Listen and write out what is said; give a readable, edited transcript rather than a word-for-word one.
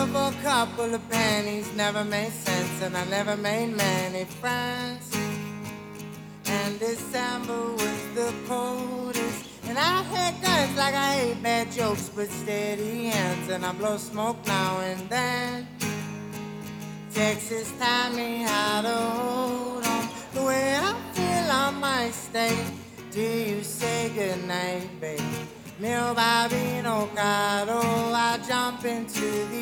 love for a couple of pennies never made sense, and I never made many friends. And December was the coldest, and I had guns like I hate bad jokes with steady hands, and I blow smoke now and then. Texas taught me how to hold on. The way I feel I might stay. Do you say goodnight, baby? Mio bambino caro, I jump into the